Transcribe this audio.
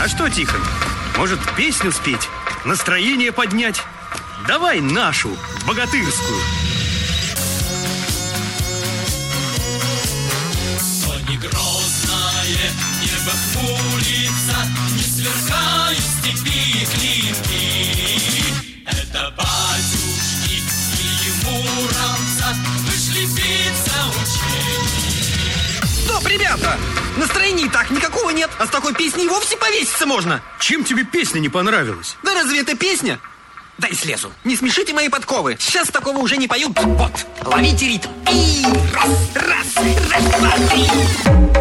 А что, Тихон, может, песню спеть? Настроение поднять? Давай нашу, богатырскую. То не грозное небо хмурится, не сверкают степи клинки. Это батюшки и Муромца вышли биться учений. Стоп, ребята! Настроения и так никакого нет, а с такой песней вовсе повеситься можно. Чем тебе песня не понравилась? Да разве это песня? Дай слезу. Не смешите мои подковы. Сейчас такого уже не поют. Вот, ловите ритм. И раз, два, три.